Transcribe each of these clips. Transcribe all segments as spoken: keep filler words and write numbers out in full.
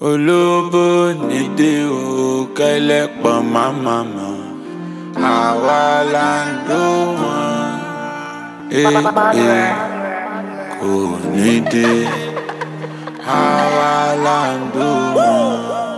Olóbó nídé o kẹ́lẹ́pọ̀ màmá mọ̀, àwa là ń dó wọn. Eh, eh, kò nídé, àwa là ń dó wọn.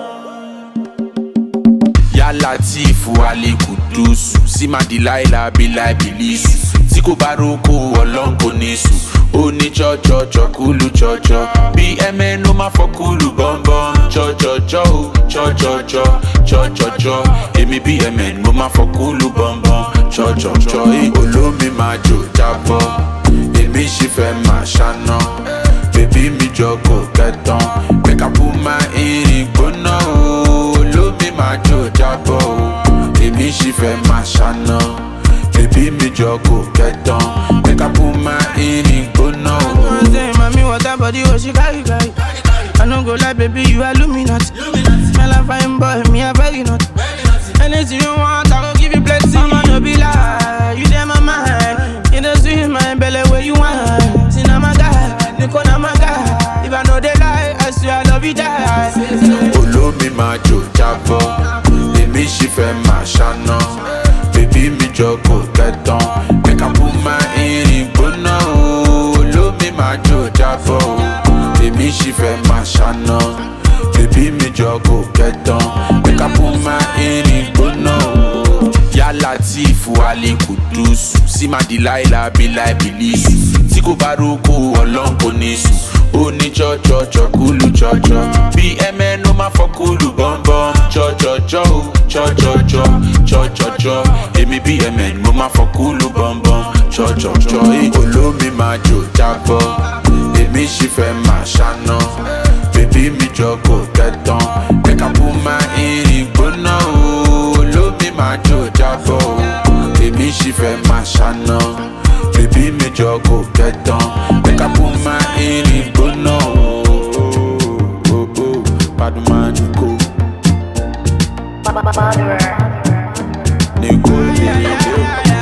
Ya Latifu Ali Kudusu, Simadelaila Bilai Bilisu. Tí kò bá roko Ọlọ́run kò ní sùn. Ó ní jọjọjọ kúlù jọjọ. Bí ẹmẹ ló máa fọ kúlù bọ́nbọ́n. Jọjọjọ o, jọjọjọ, jọjọjọ. Èmi bí ẹmẹ ló máa fọ kúlù bọ́nbọ́n. Jọjọjọ, olómi máa jò jábọ́. Èmi sì fẹ́ máa ṣáná. Bébí mi jọ kò kẹtàn. Make I put my earring gbóná o. Olómi máa jò jábọ́ o. Èmi sì fẹ́ máa ṣáná. Baby, me jọ kò kẹtàn. Make I put my earring gbóná o. I say, mommy, what that body was she carry, carry? I no go lie, baby, you are luminous. Smell a fine boy, me a very not. Anything you want, I go give you plenty. I'ma no be lie, you dem my mind. You don't sweet my belly where you want. See now my guy, Nico now my guy. If I know they lie, I swear I love you die. Olómi máa jò jábọ́, èmi sì fẹ́ máa ṣáná. Baby, mi jọ kò kẹtàn. Make I put my earring gbóná o. Olómi máa jò jábọ́ o. Èmi sì fẹ́ máa ṣáná. Baby, mi jọ kò kẹtàn. Make I put my earring gbóná o. Ya Latifu Ali Kudusu, Simadelaila Bilai Bilisu. Tí kò bá roko Ọlọ́run kò ní sùn. Ó ní jọjọjọ kúlù jọjọ. Bí ẹmẹ ló máa fọ kúlù bọ́nbọ́n. Jọjọjọ o, jọjọjọ, jọjọjọ. Èmi bí ẹmẹ ló máa fọ kúlù bọ́nbọ́n. Jọjọjọ, olómi máa jò jábọ́. Èmi sì fẹ́ máa ṣáná. Bébí mi jọ kò kẹtàn. Make I put my earring gbóná o. Olómi máa jò jábọ́ o. Èmi sì fẹ́ máa ṣáná. Bébí mi jọ kò kẹtàn. Make I put my earring gbóná o. Badman Nico. Nico, Nico.